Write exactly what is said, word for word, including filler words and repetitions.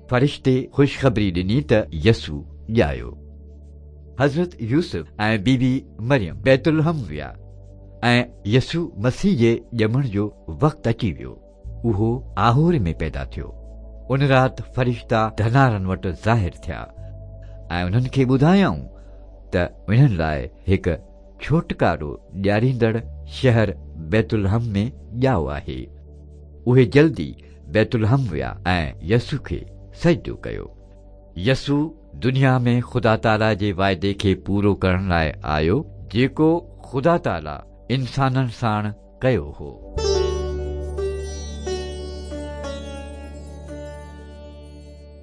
फ़रिश्ते ख़ुशख़बरी ॾिनी त यसू ॼायो। हज़रत यूसुफ ऐं बीबी मरियम बैतुलहम विया ऐं यसू मसीह जे ॼमण जो वक़्तु अची वियो। उहो आहोर में पैदा थियो। उन राति फ़रिश्ता धनारनि वटि ज़ाहिर थिया ऐं उन्हनि खे ॿुधायऊं त उन्हनि लाइ हिकु छोटकारो ॾियारींदड़ शहर बैतुलहम में ॼाओ आहे। उहे जल्दी बैतुलहम विया ऐं यसू खे सजदो कयो। यसू दुनिया में ख़ुदा ताला जे वाइदे खे पूरो करण लाइ आयो, जेको ख़ुदा ताला इंसाननि साण कयो हो।